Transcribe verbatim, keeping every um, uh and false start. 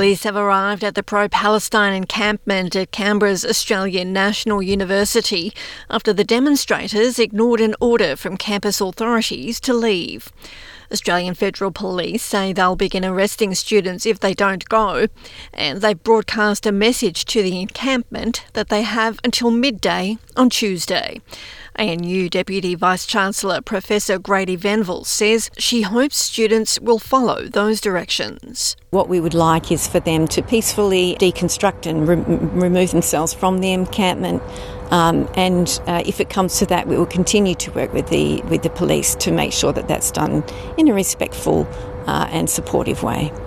Police have arrived at the pro-Palestine encampment at Canberra's Australian National University after the demonstrators ignored an order from campus authorities to leave. Australian Federal Police say they'll begin arresting students if they don't go, and they've broadcast a message to the encampment that they have until midday on Tuesday. A N U Deputy Vice-Chancellor Professor Grady Venville says she hopes students will follow those directions. What we would like is for them to peacefully deconstruct and re- remove themselves from the encampment. Um, and uh, if it comes to that, we will continue to work with the with the police to make sure that that's done in a respectful uh, and supportive way.